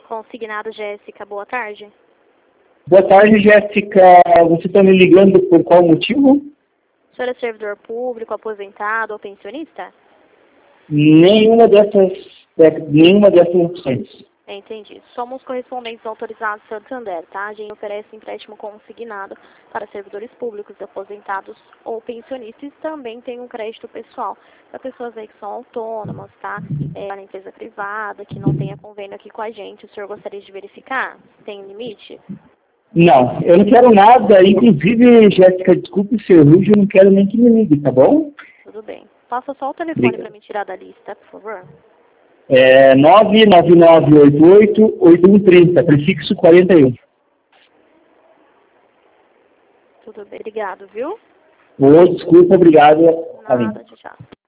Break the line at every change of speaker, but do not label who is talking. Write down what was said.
Consignado Jéssica, boa tarde.
Boa tarde, Jéssica. Você está me ligando por qual motivo?
O senhor é servidor público, aposentado ou pensionista?
Nenhuma dessas opções.
Entendi. Somos correspondentes autorizados Santander, tá? A gente oferece empréstimo consignado para servidores públicos, aposentados ou pensionistas. E também tem um crédito pessoal para pessoas aí que são autônomas, tá? Para empresa privada, que não tenha convênio aqui com a gente. O senhor gostaria de verificar? Tem limite?
Não, eu não quero nada. Inclusive, Jéssica, desculpe ser rude, eu não quero nem que me ligue, tá bom?
Tudo bem. Passa só o telefone para me tirar da lista, por favor.
99988-8130, prefixo 41.
Tudo bem. Obrigado, viu?
Desculpa, obrigado.
Nada, tchau.